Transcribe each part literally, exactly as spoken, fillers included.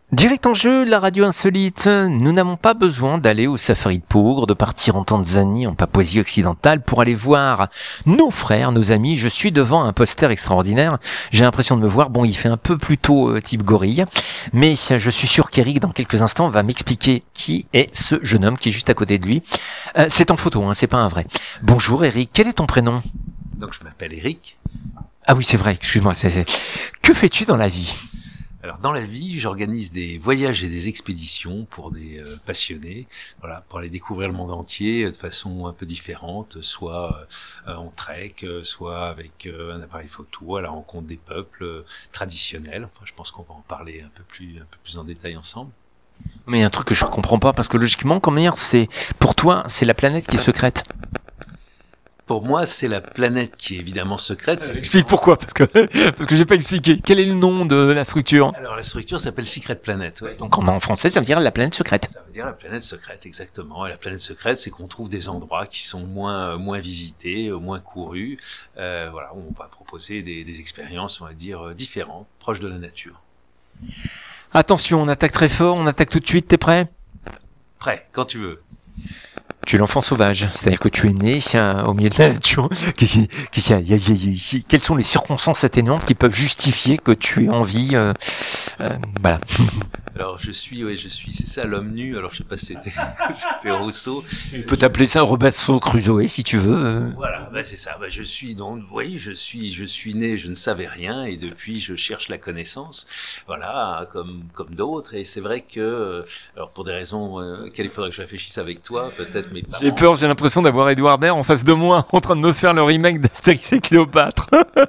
Direct en jeu, la radio insolite. Nous n'avons pas besoin d'aller au safari de Peaugres, de partir en Tanzanie, en Papouasie occidentale pour aller voir nos frères, nos amis. Je suis devant un poster extraordinaire. J'ai l'impression de me voir. Bon, il fait un peu plutôt euh, type gorille, mais je suis sûr qu'Eric, dans quelques instants, va m'expliquer qui est ce jeune homme qui est juste à côté de lui. Euh, c'est en photo, hein, c'est pas un vrai. Bonjour Eric, quel est ton prénom ? Donc je m'appelle Eric. Ah oui, c'est vrai, excuse-moi. C'est, c'est... Que fais-tu dans la vie ? Alors dans la vie, j'organise des voyages et des expéditions pour des euh, passionnés, voilà, pour aller découvrir le monde entier euh, de façon un peu différente, soit euh, en trek, euh, soit avec euh, un appareil photo à la rencontre des peuples euh, traditionnels. Enfin, je pense qu'on va en parler un peu plus, un peu plus en détail ensemble. Mais il y a un truc que je comprends pas, parce que logiquement, comment dire, c'est pour toi, c'est la planète qui est secrète. Pour moi, c'est la planète qui est évidemment secrète. Explique pourquoi, parce que parce que j'ai pas expliqué. Quel est le nom de la structure ? Alors la structure s'appelle Secret Planet. Ouais. Donc en, en français, ça veut dire la planète secrète. Ça veut dire la planète secrète, exactement. Et la planète secrète, c'est qu'on trouve des endroits qui sont moins moins visités, moins courus. Euh, voilà, où on va proposer des, des expériences, on va dire différentes, proches de la nature. Attention, on attaque très fort, on attaque tout de suite. T'es prêt ? Prêt, quand tu veux. Tu es l'enfant sauvage, c'est-à-dire que tu es né euh, au milieu de la nature. Qui, qui, qui, quelles sont les circonstances atténuantes qui peuvent justifier que tu aies envie euh, euh, voilà. Alors je suis, oui, je suis, c'est ça, l'homme nu. Alors je sais pas si c'était, c'était Rousseau. Tu peux t'appeler ça Robinson Crusoe si tu veux. Voilà, bah c'est ça. Bah je suis donc, oui, je suis, je suis né, je ne savais rien et depuis je cherche la connaissance. Voilà, comme comme d'autres. Et c'est vrai que, alors pour des raisons euh, auxquelles il faudrait que je réfléchisse avec toi, peut-être mes parents. J'ai peur, j'ai l'impression d'avoir Edouard Baird en face de moi, en train de me faire le remake d'Astérix et Cléopâtre.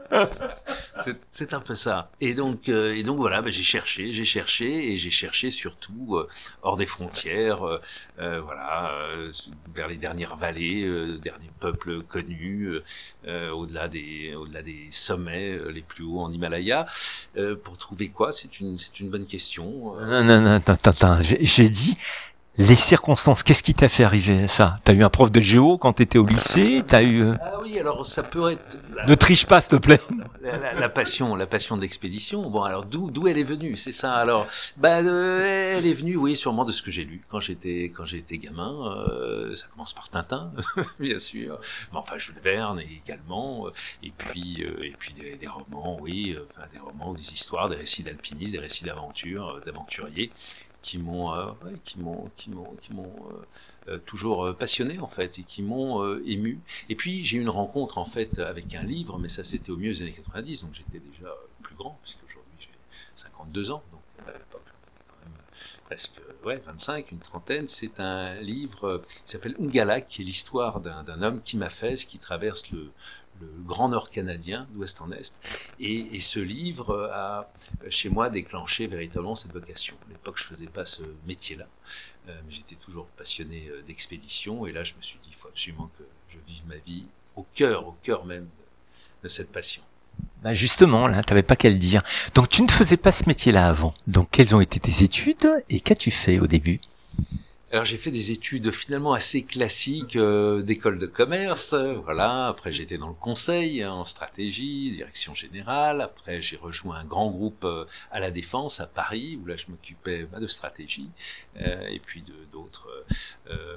c'est, c'est un peu ça. Et donc, euh, et donc voilà, bah, j'ai cherché, j'ai cherché et j'ai cherché surtout euh, hors des frontières, euh, euh, voilà, euh, vers les dernières vallées, euh, derniers peuples connus, euh, au-delà des, au-delà des sommets euh, les plus hauts en Himalaya, euh, pour trouver quoi ? C'est une, c'est une bonne question. Non, non, non, attends, attends, j'ai, j'ai dit. Les circonstances, qu'est-ce qui t'a fait arriver à ça ? T'as eu un prof de géo quand t'étais au lycée ? T'as eu... Euh... Ah oui, alors ça peut être... La... Ne triche pas, s'il te plaît. La, la, la passion, la passion d'expédition. Bon, alors d'où d'où elle est venue, c'est ça. Alors, bah, euh, elle est venue, oui, sûrement de ce que j'ai lu quand j'étais quand j'étais gamin. Euh, ça commence par Tintin, bien sûr. Mais enfin, Jules Verne également. Et puis euh, et puis des, des romans, oui, enfin des romans, des histoires, des récits d'alpinistes, des récits d'aventures, d'aventuriers. qui m'ont euh, ouais, qui m'ont qui m'ont qui m'ont euh, euh, toujours euh, passionné en fait et qui m'ont euh, ému. Et puis j'ai eu une rencontre en fait avec un livre, mais ça c'était au milieu des années quatre-vingt-dix, donc j'étais déjà plus grand puisqu'aujourd'hui j'ai cinquante-deux ans, donc à l'époque quand même presque ouais vingt-cinq, une trentaine. C'est un livre qui s'appelle Ungala, qui est l'histoire d'un, d'un homme qui m'a fait, qui traverse le le Grand Nord canadien, d'ouest en est, et, et ce livre a, chez moi, déclenché véritablement cette vocation. À l'époque, je ne faisais pas ce métier-là, euh, mais j'étais toujours passionné d'expédition, et là, je me suis dit, il faut absolument que je vive ma vie au cœur, au cœur même de, de cette passion. Bah justement, là, t'avais pas qu'à le dire. Donc, tu ne faisais pas ce métier-là avant. Donc, quelles ont été tes études, et qu'as-tu fait au début ? Alors j'ai fait des études finalement assez classiques euh, d'école de commerce, euh, voilà. Après j'étais dans le conseil hein, en stratégie, direction générale. Après j'ai rejoint un grand groupe euh, à la Défense à Paris où là je m'occupais bah, de stratégie euh, et puis de d'autres euh,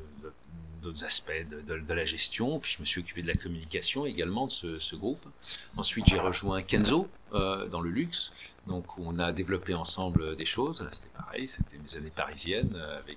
d'autres aspects de, de, de la gestion. Puis je me suis occupé de la communication également de ce, ce groupe. Ensuite j'ai rejoint Kenzo euh, dans le luxe. Donc on a développé ensemble des choses. Là c'était pareil, c'était mes années parisiennes avec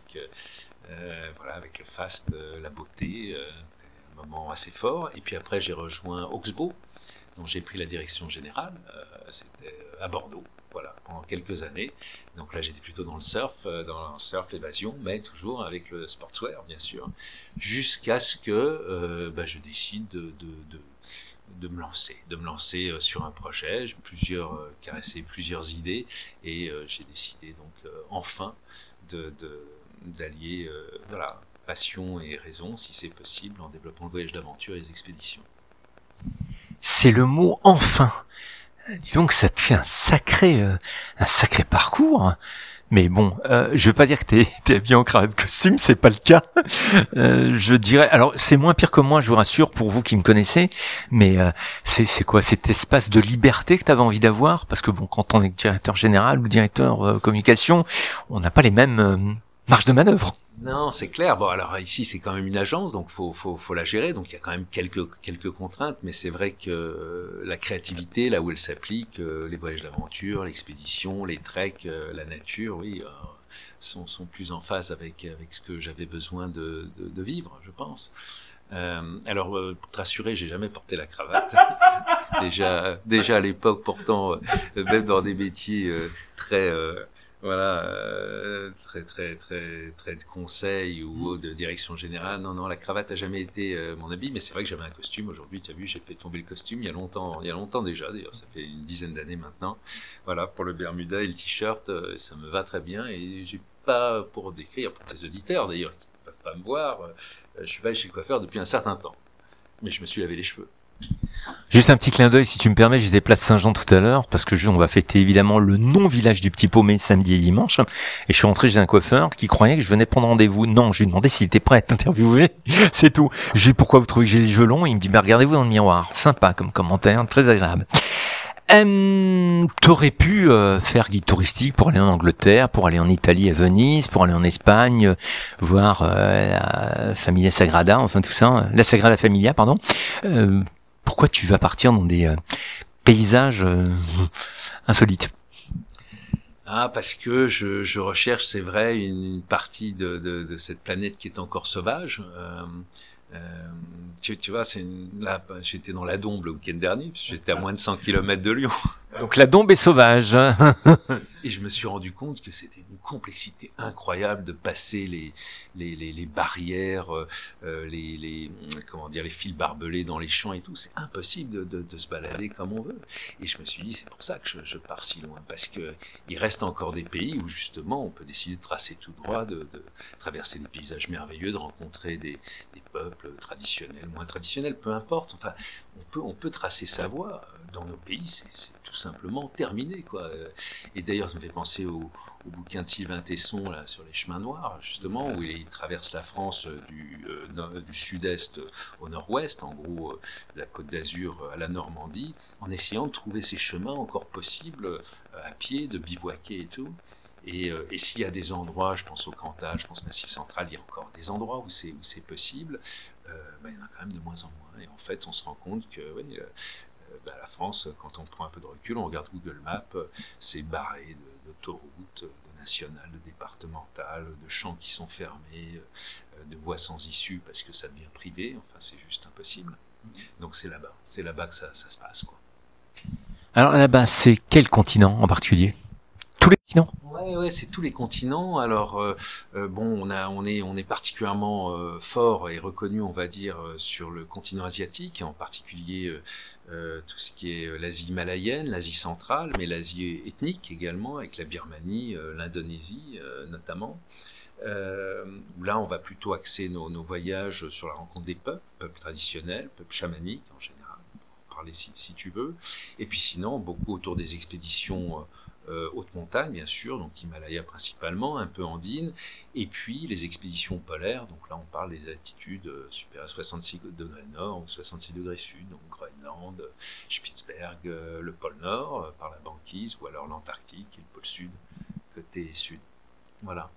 euh, voilà avec le faste, la beauté, euh, un moment assez fort. Et puis après j'ai rejoint Oxbow, dont j'ai pris la direction générale. Euh, c'était à Bordeaux, voilà, pendant quelques années. Donc là j'étais plutôt dans le surf, dans le surf l'évasion, mais toujours avec le sportswear bien sûr, jusqu'à ce que euh, bah, je décide de, de, de de me lancer, de me lancer euh, sur un projet. J'ai plusieurs, euh, caressé plusieurs idées et euh, j'ai décidé donc euh, enfin de, de, d'allier euh, voilà, passion et raison, si c'est possible, en développant le voyage d'aventure et les expéditions. C'est le mot « enfin ». Dis donc, ça te fait un sacré, euh, un sacré parcours. Mais bon, euh, je veux pas dire que t'es, t'es habillé en cravate costume, c'est pas le cas. Euh, je dirais, alors c'est moins pire que moi, je vous rassure, pour vous qui me connaissez, mais euh, c'est, c'est quoi cet espace de liberté que t'avais envie d'avoir? Parce que bon, quand on est directeur général ou directeur euh, communication, on n'a pas les mêmes euh, marges de manœuvre. Non, c'est clair. Bon, alors ici, c'est quand même une agence, donc faut, faut, faut la gérer. Donc il y a quand même quelques, quelques contraintes, mais c'est vrai que euh, la créativité, là où elle s'applique, euh, les voyages d'aventure, l'expédition, les treks, euh, la nature, oui, euh, sont, sont plus en phase avec, avec ce que j'avais besoin de, de, de vivre, je pense. Euh, alors, euh, pour te rassurer, j'ai jamais porté la cravate. déjà, déjà à l'époque, pourtant, euh, même dans des métiers euh, très euh, voilà, euh, très très très très de conseil ou de direction générale. Non, non, la cravate a jamais été euh, mon habit, mais c'est vrai que j'avais un costume. Aujourd'hui, tu as vu, j'ai fait tomber le costume il y a longtemps, il y a longtemps déjà. D'ailleurs, ça fait une dizaine d'années maintenant. Voilà, pour le Bermuda et le t-shirt, euh, ça me va très bien. Et j'ai pas, pour décrire, pour tes auditeurs d'ailleurs qui ne peuvent pas me voir, euh, je suis pas allé chez le coiffeur depuis un certain temps, mais je me suis lavé les cheveux. Juste un petit clin d'œil, si tu me permets, j'étais place Saint-Jean tout à l'heure, parce que je, on va fêter évidemment le non-village du Petit Paumé samedi et dimanche, et je suis rentré chez un coiffeur qui croyait que je venais prendre rendez-vous. Non, je lui ai demandé s'il était prêt à t'interviewer, c'est tout. Je lui ai dit pourquoi vous trouvez que j'ai les cheveux longs, il me dit bah regardez-vous dans le miroir. Sympa comme commentaire, très agréable. Euh, t'aurais pu euh, faire guide touristique pour aller en Angleterre, pour aller en Italie à Venise, pour aller en Espagne, euh, voir euh, la Familia Sagrada, enfin tout ça, la Sagrada Familia, pardon. Euh, pourquoi tu vas partir dans des euh, paysages euh, insolites? Ah, parce que je, je recherche, c'est vrai, une, une partie de, de, de cette planète qui est encore sauvage. Euh, euh, tu, tu vois, c'est une, là, j'étais dans la Dombe le week-end dernier, parce que j'étais à moins de cent kilomètres de Lyon. Donc la Dombe est sauvage. Et je me suis rendu compte que c'était une complexité incroyable de passer les les les, les barrières, euh, les les comment dire les fils barbelés dans les champs et tout. C'est impossible de, de, de se balader comme on veut. Et je me suis dit c'est pour ça que je, je pars si loin, parce que il reste encore des pays où justement on peut décider de tracer tout droit, de, de traverser des paysages merveilleux, de rencontrer des, des peuples traditionnels, moins traditionnels, peu importe. Enfin, on peut on peut tracer sa voie. Dans nos pays, c'est, c'est tout simplement terminé, quoi. Et d'ailleurs, ça me fait penser au, au bouquin de Sylvain Tesson là, sur les chemins noirs, justement, où il, il traverse la France du, euh, no, du sud-est au nord-ouest, en gros, euh, de la Côte d'Azur à la Normandie, en essayant de trouver ces chemins encore possibles euh, à pied, de bivouaquer et tout. Et, euh, et s'il y a des endroits, je pense au Cantal, je pense au Massif Central, il y a encore des endroits où c'est, où c'est possible, euh, ben, il y en a quand même de moins en moins. Et en fait, on se rend compte que oui, euh, ben, la France, quand on prend un peu de recul, on regarde Google Maps, c'est barré de, d'autoroutes, de nationales, de départementales, de champs qui sont fermés, de voies sans issue parce que ça devient privé. Enfin, c'est juste impossible. Donc c'est là-bas, c'est là-bas que ça, ça se passe, quoi. Alors là-bas, c'est quel continent en particulier? Tous les continents? Ouais, ouais, c'est tous les continents. Alors euh, euh, bon, on a, on est, on est particulièrement euh, fort et reconnu, on va dire, euh, sur le continent asiatique, en particulier euh, euh, tout ce qui est l'Asie himalayenne, l'Asie centrale, mais l'Asie ethnique également, avec la Birmanie, euh, l'Indonésie euh, notamment. Euh, où là, on va plutôt axer nos, nos voyages sur la rencontre des peuples, peuples traditionnels, peuples chamaniques en général, pour parler si, si tu veux. Et puis sinon, beaucoup autour des expéditions. Euh, Euh, haute montagne, bien sûr, donc Himalaya principalement, un peu andine, et puis les expéditions polaires, donc là on parle des altitudes euh, supérieures à soixante-six degrés nord ou soixante-six degrés sud, donc Groenland, Spitzberg, euh, le pôle nord euh, par la banquise, ou alors l'Antarctique et le pôle sud, côté sud. Voilà.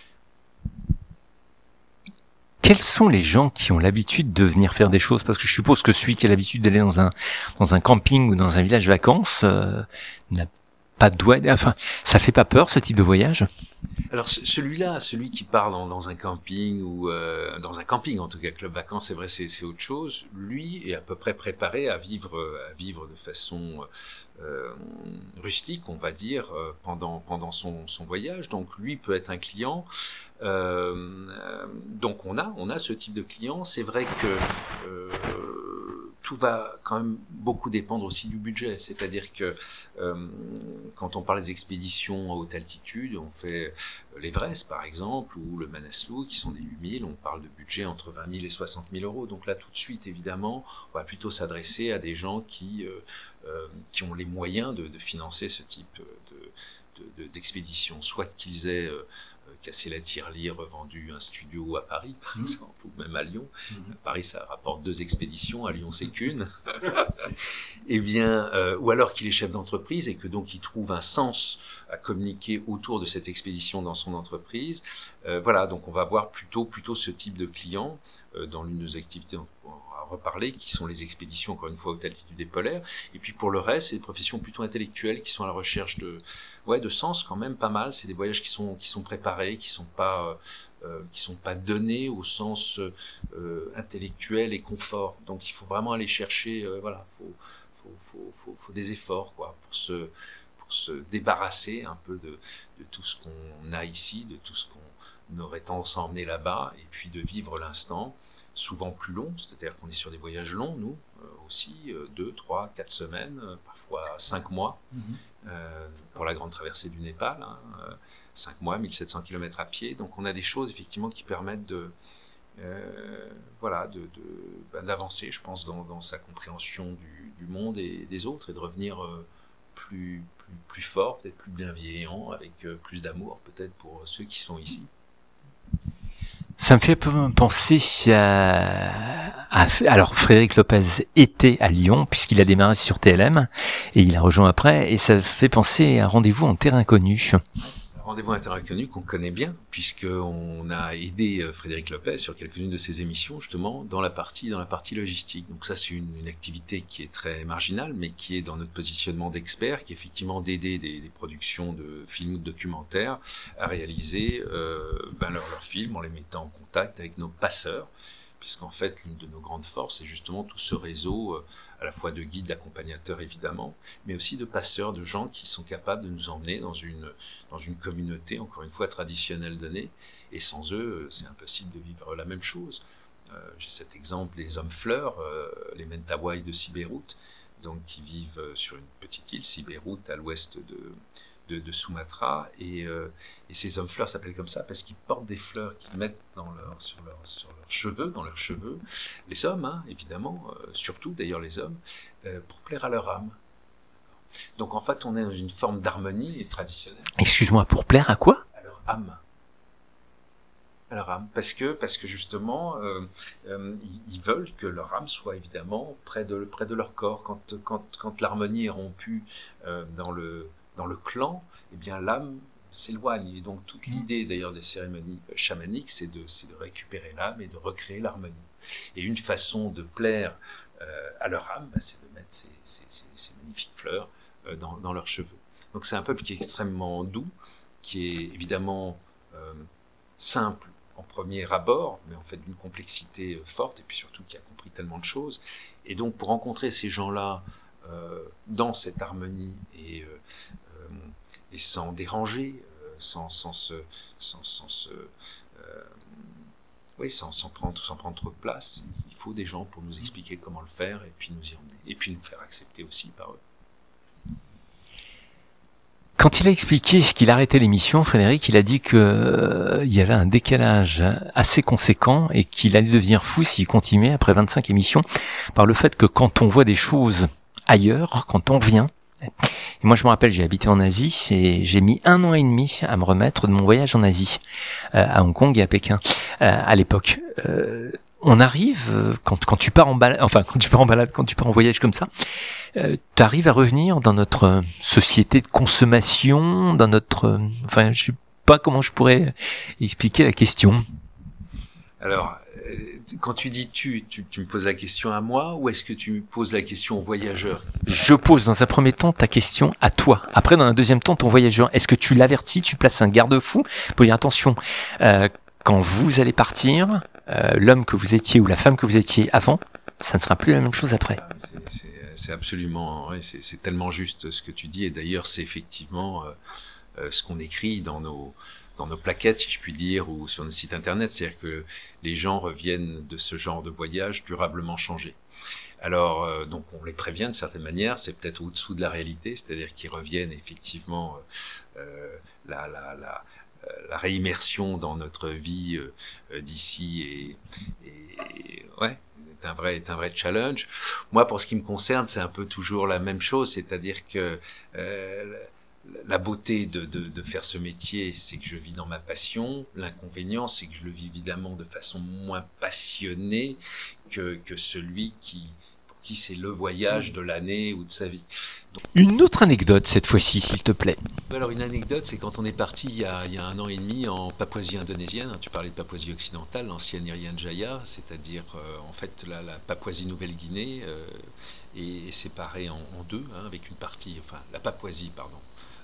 Quels sont les gens qui ont l'habitude de venir faire des choses? Parce que je suppose que celui qui a l'habitude d'aller dans un, dans un camping ou dans un village vacances euh, n'a pas de doigt, enfin, ça fait pas peur ce type de voyage? Alors celui-là, celui qui part dans, dans un camping ou euh, dans un camping en tout cas, club vacances, c'est vrai, c'est, c'est autre chose. Lui est à peu près préparé à vivre, à vivre de façon euh, rustique, on va dire, pendant pendant son, son voyage. Donc lui peut être un client. Euh, donc on a on a ce type de client. C'est vrai que euh, tout va quand même beaucoup dépendre aussi du budget. C'est-à-dire que euh, quand on parle des expéditions à haute altitude, on fait l'Everest par exemple, ou le Manaslu, qui sont des huit mille, on parle de budget entre vingt mille et soixante mille euros. Donc là, tout de suite, évidemment, on va plutôt s'adresser à des gens qui, euh, euh, qui ont les moyens de, de financer ce type de, de, de, d'expéditions, soit qu'ils aient euh, cassé la tirelire, revendu un studio à Paris, par exemple, ou même à Lyon. Mmh. À Paris, ça rapporte deux expéditions, à Lyon, c'est qu'une. Eh bien, euh, ou alors qu'il est chef d'entreprise et que donc il trouve un sens à communiquer autour de cette expédition dans son entreprise. Euh, voilà, donc on va voir plutôt, plutôt ce type de clients euh, dans l'une de nos activités. Reparler, qui sont les expéditions, encore une fois, haute altitude et polaire. Et puis pour le reste, c'est des professions plutôt intellectuelles qui sont à la recherche de, ouais, de sens quand même pas mal. C'est des voyages qui sont, qui sont préparés, qui sont pas, euh, qui sont pas donnés au sens euh, intellectuel et confort. Donc il faut vraiment aller chercher, euh, voilà, faut, faut, faut, faut, faut des efforts, quoi, pour se, pour se débarrasser un peu de, de tout ce qu'on a ici, de tout ce qu'on aurait tendance à emmener là-bas, et puis de vivre l'instant. Souvent plus long, c'est-à-dire qu'on est sur des voyages longs, nous euh, aussi, euh, deux, trois, quatre semaines, euh, parfois cinq mois, mmh. euh, pour la grande traversée du Népal, hein, euh, cinq mois, mille sept cents kilomètres à pied. Donc on a des choses effectivement qui permettent de, euh, voilà, de, de, ben, d'avancer, je pense, dans, dans sa compréhension du, du monde et des autres, et de revenir euh, plus, plus, plus fort, peut-être plus bienveillant, avec euh, plus d'amour peut-être pour ceux qui sont ici. Ça me fait penser à, à... Alors, Frédéric Lopez était à Lyon, puisqu'il a démarré sur T L M, et il a rejoint après, et ça fait penser à un rendez-vous en terre inconnue. Rendez-vous en terre inconnue qu'on connaît bien, puisqu'on a aidé Frédéric Lopez sur quelques-unes de ses émissions, justement, dans la partie, dans la partie logistique. Donc ça, c'est une, une activité qui est très marginale, mais qui est dans notre positionnement d'expert, qui est effectivement d'aider des, des productions de films ou de documentaires à réaliser euh, ben leurs leur films en les mettant en contact avec nos passeurs, puisqu'en fait, l'une de nos grandes forces, c'est justement tout ce réseau, euh, à la fois de guides, d'accompagnateurs évidemment, mais aussi de passeurs, de gens qui sont capables de nous emmener dans une, dans une communauté, encore une fois, traditionnelle donnée, et sans eux, c'est impossible de vivre la même chose. Euh, j'ai cet exemple des hommes fleurs, euh, les Mentawai de Sibérut, donc qui vivent sur une petite île, Sibérut, à l'ouest de... De, de Sumatra, et, euh, et ces hommes fleurs s'appellent comme ça parce qu'ils portent des fleurs qu'ils mettent dans leur, sur, leur, sur leurs cheveux, dans leurs cheveux, les hommes, hein, évidemment, euh, surtout d'ailleurs les hommes, euh, pour plaire à leur âme. Donc en fait, on est dans une forme d'harmonie traditionnelle. Excuse-moi, pour plaire à quoi ? À leur âme. À leur âme, parce que, parce que justement, euh, euh, ils veulent que leur âme soit évidemment près de, près de leur corps. Quand, quand, quand l'harmonie est rompue euh, dans le dans le clan, eh bien l'âme s'éloigne. Et donc toute l'idée d'ailleurs des cérémonies chamaniques, c'est de, c'est de récupérer l'âme et de recréer l'harmonie. Et une façon de plaire euh, à leur âme, bah, c'est de mettre ces, ces, ces, ces magnifiques fleurs euh, dans, dans leurs cheveux. Donc c'est un peuple qui est extrêmement doux, qui est évidemment euh, simple en premier abord, mais en fait d'une complexité forte, et puis surtout qui a compris tellement de choses. Et donc pour rencontrer ces gens-là euh, dans cette harmonie et euh, et sans déranger, euh, sans, sans se, sans, sans se, euh, oui, sans, sans prendre, sans prendre trop de place. Il faut des gens pour nous expliquer comment le faire et puis nous y emmener, et puis nous faire accepter aussi par eux. Quand il a expliqué qu'il arrêtait l'émission, Frédéric, il a dit que euh, il y avait un décalage assez conséquent et qu'il allait devenir fou s'il continuait après vingt-cinq émissions, par le fait que quand on voit des choses ailleurs, quand on vient. Et moi, je me rappelle, j'ai habité en Asie et j'ai mis un an et demi à me remettre de mon voyage en Asie, euh, à Hong Kong et à Pékin, euh, à l'époque. Euh, on arrive, quand, quand tu pars en balade, enfin, quand tu pars en balade, quand tu pars en voyage comme ça, euh, tu arrives à revenir dans notre société de consommation, dans notre, enfin, je sais pas comment je pourrais expliquer la question. Alors, quand tu dis tu, tu, tu me poses la question à moi ou est-ce que tu me poses la question aux voyageurs ? Je pose dans un premier temps ta question à toi. Après, dans un deuxième temps, ton voyageur. Est-ce que tu l'avertis, tu places un garde-fou pour dire attention, euh, quand vous allez partir, euh, l'homme que vous étiez ou la femme que vous étiez avant, ça ne sera plus la même chose après. C'est, c'est, c'est absolument, ouais, c'est, c'est tellement juste ce que tu dis. Et d'ailleurs, c'est effectivement euh, euh, ce qu'on écrit dans nos dans nos plaquettes, si je puis dire, ou sur nos sites internet, c'est-à-dire que les gens reviennent de ce genre de voyage durablement changés. Alors, euh, donc on les prévient d'une certaine manière, c'est peut-être au-dessous de la réalité, c'est-à-dire qu'ils reviennent effectivement euh, la, la, la, la réimmersion dans notre vie euh, d'ici et, et ouais, est un vrai, est un vrai challenge. Moi, pour ce qui me concerne, c'est un peu toujours la même chose, c'est-à-dire que euh, la beauté de, de, de faire ce métier, c'est que je vis dans ma passion. L'inconvénient, c'est que je le vis évidemment de façon moins passionnée que, que celui qui, pour qui c'est le voyage de l'année ou de sa vie. Donc, une autre anecdote cette fois-ci, s'il te plaît. Alors une anecdote, c'est quand on est parti il y a, il y a un an et demi en Papouasie indonésienne. Tu parlais de Papouasie occidentale, l'ancienne Irian Jaya, c'est-à-dire euh, en fait la, la Papouasie Nouvelle-Guinée euh, est, est séparée en, en deux, hein, avec une partie, enfin la Papouasie, pardon.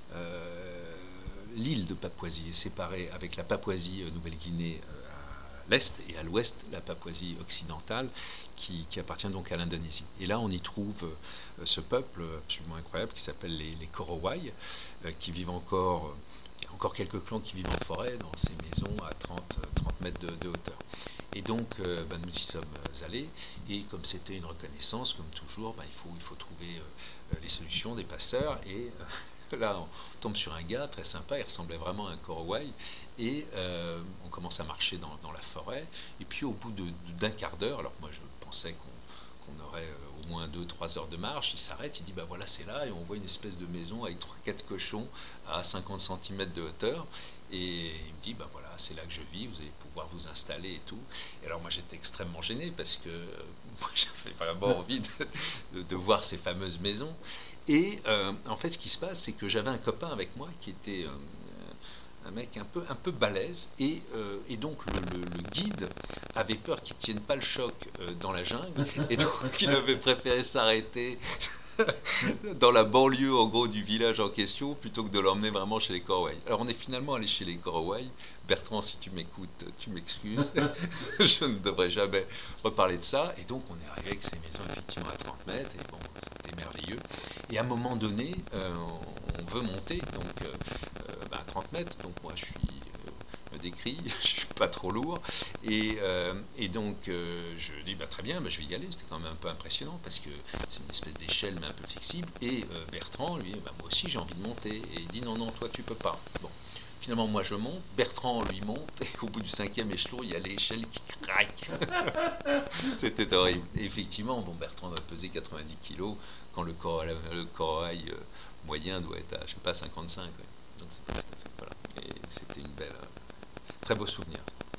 Euh, l'île de Papouasie est séparée avec la Papouasie Nouvelle-Guinée euh, à l'est et à l'ouest la Papouasie occidentale qui, qui appartient donc à l'Indonésie. Et là on y trouve euh, ce peuple absolument incroyable qui s'appelle les, les Korowai, euh, qui vivent encore, euh, il y a encore quelques clans qui vivent en forêt dans ces maisons à trente mètres de, de hauteur. Et donc euh, ben, nous y sommes allés et comme c'était une reconnaissance, comme toujours, ben, il, faut, il faut trouver euh, les solutions des passeurs et euh, là, on tombe sur un gars très sympa, il ressemblait vraiment à un Korowai, et euh, on commence à marcher dans, dans la forêt, et puis au bout de, de, d'un quart d'heure, alors moi je pensais qu'on, qu'on aurait euh, au moins deux trois heures de marche, il s'arrête, il dit bah voilà c'est là, et on voit une espèce de maison avec trois quatre cochons à cinquante centimètres de hauteur, et il me dit bah voilà c'est là que je vis, vous allez pouvoir vous installer et tout. Et alors moi j'étais extrêmement gêné parce que euh, moi j'avais vraiment envie de, de, de voir ces fameuses maisons. Et euh, en fait, ce qui se passe, c'est que j'avais un copain avec moi qui était euh, un mec un peu, un peu balèze. Et, euh, et donc, le, le, le guide avait peur qu'il ne tienne pas le choc euh, dans la jungle. Et donc, il avait préféré s'arrêter dans la banlieue, en gros, du village en question, plutôt que de l'emmener vraiment chez les Korowai. Alors, on est finalement allé chez les Korowai. Bertrand, si tu m'écoutes, tu m'excuses. Je ne devrais jamais reparler de ça. Et donc, on est arrivé avec ces maisons, effectivement, à trente mètres. Et bon, c'était merveilleux. Et à un moment donné, euh, on veut monter, donc euh, bah, à trente mètres. Donc, moi, je suis... me décrit, je suis pas trop lourd, et, euh, et donc euh, je dis bah, très bien, bah, je vais y aller. C'était quand même un peu impressionnant parce que c'est une espèce d'échelle mais un peu flexible, et euh, Bertrand lui, bah, moi aussi j'ai envie de monter, et il dit non non toi tu peux pas. Bon, finalement moi je monte, Bertrand lui monte, et au bout du cinquième échelon il y a l'échelle qui craque. C'était horrible. Et effectivement bon, Bertrand doit peser quatre-vingt-dix kilos quand le corps le Korowai euh, moyen doit être à je sais pas cinquante-cinq, ouais. Donc c'est pas tout à fait, voilà. Et c'était une belle euh, très beau souvenir.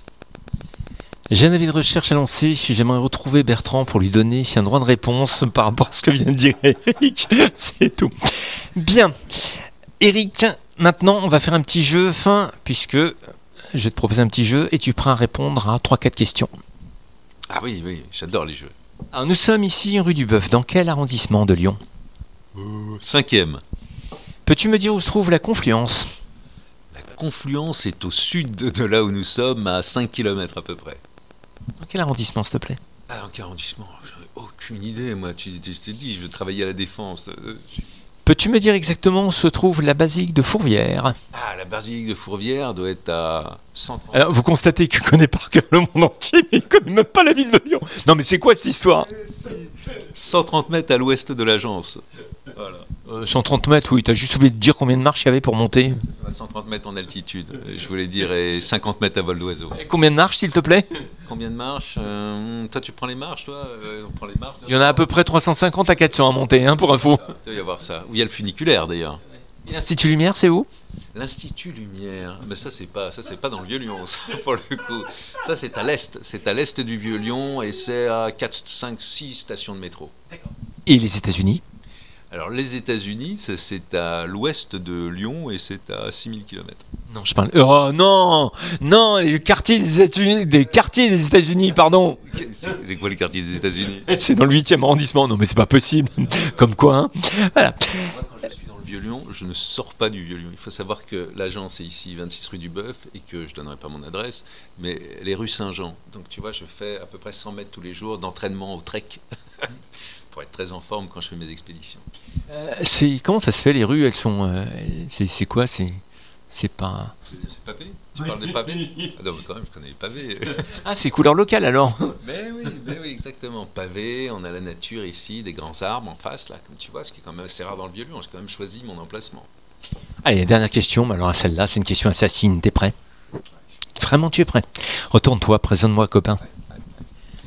J'ai un avis de recherche à lancer. J'aimerais retrouver Bertrand pour lui donner un droit de réponse par rapport à ce que vient de dire Eric. C'est tout. Bien. Eric, maintenant, on va faire un petit jeu fin, puisque je vais te proposer un petit jeu et tu es prêt à répondre à trois quatre questions. Ah oui, oui, j'adore les jeux. Alors, nous sommes ici rue du Bœuf. Dans quel arrondissement de Lyon ? euh, Cinquième. Peux-tu me dire où se trouve la Confluence ? Confluence est au sud de là où nous sommes, à cinq kilomètres à peu près. Dans quel arrondissement, s'il te plaît ? Ah, dans quel arrondissement ? J'en ai aucune idée, moi. Tu, tu, je t'ai dit, je veux travailler à la Défense. Peux-tu me dire exactement où se trouve la basilique de Fourvière ? Ah, la basilique de Fourvière doit être à cent trente. Alors, vous constatez qu'il connaît par cœur le monde entier, mais il ne connaît même pas la ville de Lyon. Non, mais c'est quoi cette histoire ? cent trente mètres à l'ouest de l'agence. Voilà. Euh, cent trente mètres, oui, t'as juste oublié de dire combien de marches il y avait pour monter. cent trente mètres en altitude, je voulais dire, et cinquante mètres à vol d'oiseau. Et combien de marches, s'il te plaît ? Combien de marches euh, Toi, tu prends les marches, toi euh, On prend les marches. Il y en a à peu près trois cent cinquante à quatre cents à monter, hein, pour info. Il doit y avoir ça. Où il y a le funiculaire, d'ailleurs. Et l'Institut Lumière, c'est où ? L'Institut Lumière, mais ça c'est pas, ça c'est pas dans le Vieux-Lyon, ça, pour le coup. Ça c'est à l'est, c'est à l'est du Vieux-Lyon et c'est à quatre, cinq, six stations de métro. Et les États-Unis ? Alors les États-Unis, ça, c'est à l'ouest de Lyon et c'est à six mille kilomètres. Non, je parle. Oh non, non, les quartiers des États-Unis, des quartiers des États-Unis, pardon. C'est, c'est quoi les quartiers des États-Unis ? C'est dans le huitième arrondissement. Non, mais c'est pas possible. Comme quoi, hein. Voilà. Moi, quand je suis dans le Vieux-Lyon, je ne sors pas du Vieux-Lyon. Il faut savoir que l'agence est ici, vingt-six rue du Bœuf, et que je donnerai pas mon adresse, mais les rues Saint-Jean. Donc tu vois, je fais à peu près cent mètres tous les jours d'entraînement au trek. Pour être très en forme quand je fais mes expéditions. Euh, c'est, comment ça se fait, les rues, elles sont... Euh, c'est, c'est quoi c'est, c'est pas... C'est pavé ? Tu parles des pavés ? Ah non, mais quand même, je connais les pavés. Ah, c'est couleur locale, alors. Mais oui, mais oui, exactement. Pavés, on a la nature ici, des grands arbres en face, là, comme tu vois, ce qui est quand même assez rare dans le Vieux-Lyon. J'ai quand même choisi mon emplacement. Allez, dernière question, mais alors celle-là, c'est une question assassine. T'es prêt ? Vraiment, tu es prêt ? Retourne-toi, présente-moi, copain.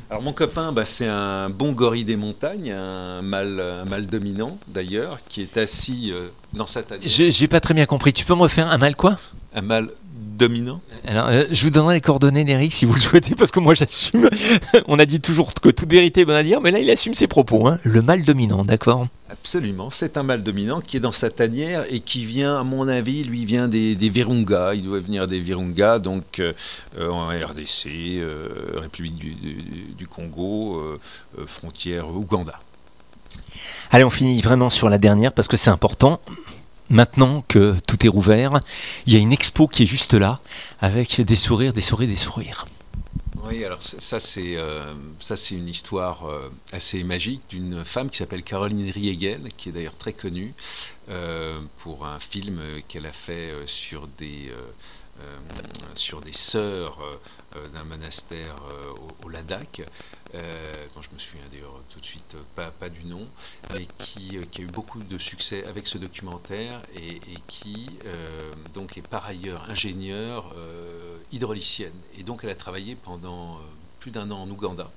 Alors mon copain, bah, c'est un bon gorille des montagnes, un mâle, un mâle dominant d'ailleurs, qui est assis euh, dans sa tanière. J'ai j'ai pas très bien compris. Tu peux me refaire un mal quoi? Un mâle dominant. Alors, euh, je vous donnerai les coordonnées d'Eric si vous le souhaitez, parce que moi j'assume. On a dit toujours que toute vérité est bonne à dire, mais là il assume ses propos. Hein. Le mâle dominant, d'accord? Absolument, c'est un mâle dominant qui est dans sa tanière et qui vient, à mon avis, lui vient des, des Virunga. Il doit venir des Virunga, donc euh, en R D C, euh, République du, du, du Congo, euh, euh, frontière Ouganda. Allez, on finit vraiment sur la dernière parce que c'est important. Maintenant que tout est rouvert, il y a une expo qui est juste là, avec des sourires, des sourires, des sourires. Oui, alors ça c'est euh, ça c'est une histoire euh, assez magique d'une femme qui s'appelle Caroline Riegel, qui est d'ailleurs très connue euh, pour un film qu'elle a fait euh, sur des euh, euh, sur des sœurs euh, d'un monastère euh, au, au Ladakh, euh, dont je me souviens d'ailleurs tout de suite pas, pas du nom, mais qui, qui a eu beaucoup de succès avec ce documentaire et, et qui euh, donc est par ailleurs ingénieure euh, hydraulicienne. Et donc elle a travaillé pendant euh, plus d'un an en Ouganda.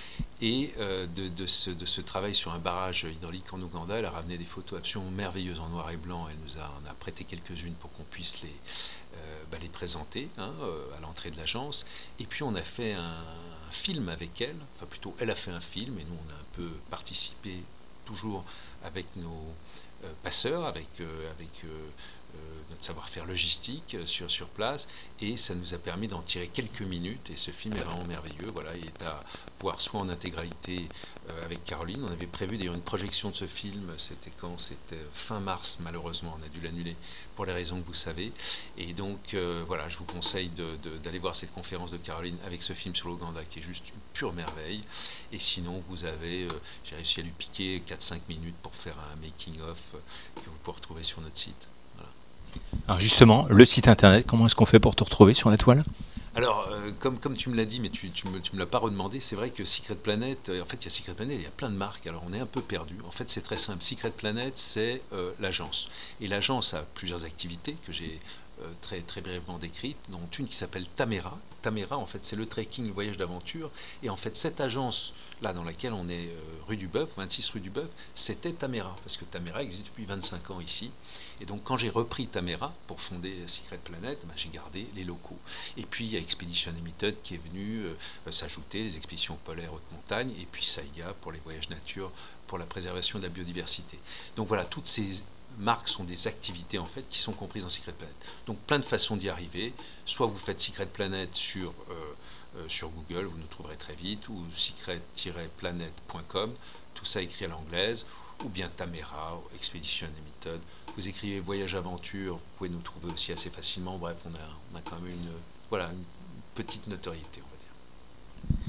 Et euh, de, de, ce, de ce travail sur un barrage hydraulique en Ouganda, elle a ramené des photos absolument merveilleuses en noir et blanc. Elle nous a, en a prêté quelques-unes pour qu'on puisse les, euh, bah, les présenter hein, euh, à l'entrée de l'agence. Et puis on a fait un, un film avec elle, enfin plutôt elle a fait un film et nous on a un peu participé toujours avec nos euh, passeurs, avec, euh, avec euh, euh, notre savoir-faire logistique euh, sur, sur place, et ça nous a permis d'en tirer quelques minutes, et ce film est vraiment merveilleux. Voilà, il est à voir soit en intégralité euh, avec Caroline. On avait prévu d'ailleurs une projection de ce film, c'était quand? C'était fin mars, malheureusement on a dû l'annuler pour les raisons que vous savez, et donc euh, voilà, je vous conseille de, de, d'aller voir cette conférence de Caroline avec ce film sur l'Ouganda qui est juste une pure merveille. Et sinon vous avez, euh, j'ai réussi à lui piquer quatre cinq minutes pour faire un making of euh, que vous pouvez retrouver sur notre site. Voilà. Alors justement, le site internet, comment est-ce qu'on fait pour te retrouver sur la toile? Alors, euh, comme, comme tu me l'as dit, mais tu ne me, tu me l'as pas redemandé, c'est vrai que Secret Planet, euh, en fait, il y a Secret Planet, il y a plein de marques, alors on est un peu perdu. En fait, c'est très simple. Secret Planet, c'est euh, l'agence. Et l'agence a plusieurs activités que j'ai euh, très, très brièvement décrites, dont une qui s'appelle Tamera. Tamera, en fait, c'est le trekking, le voyage d'aventure. Et en fait, cette agence-là, dans laquelle on est euh, rue du Bœuf, vingt-six rue du Bœuf, c'était Tamera, parce que Tamera existe depuis vingt-cinq ans ici. Et donc, quand j'ai repris Tamera pour fonder Secret Planet, ben, j'ai gardé les locaux. Et puis, il y a Expedition Limited qui est venu euh, s'ajouter, les expéditions polaires haute montagne, et puis Saiga pour les voyages nature, pour la préservation de la biodiversité. Donc voilà, toutes ces marques sont des activités en fait qui sont comprises dans Secret Planet. Donc plein de façons d'y arriver. Soit vous faites Secret Planet sur, euh, euh, sur Google, vous nous trouverez très vite, ou secret tiret planet point com, tout ça écrit à l'anglaise, ou bien Tamera, Expedition Limited. Vous écrivez Voyage Aventure, vous pouvez nous trouver aussi assez facilement. Bref, on a, on a quand même une, voilà, une petite notoriété, on va dire.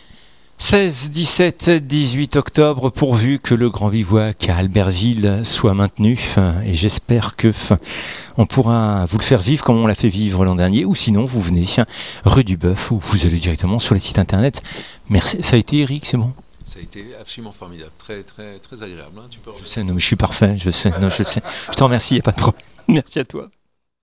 seize, dix-sept, dix-huit octobre, pourvu que le Grand Bivouac à Albertville soit maintenu, et j'espère que on pourra vous le faire vivre comme on l'a fait vivre l'an dernier, ou sinon vous venez rue du Bœuf, ou vous allez directement sur les sites internet. Merci. Ça a été Eric, c'est bon? Ça a été absolument formidable, très très très agréable. Hein, tu peux je sais, non, mais je suis parfait, je sais, non, je sais. Je te remercie, il n'y a pas de problème. Merci à toi.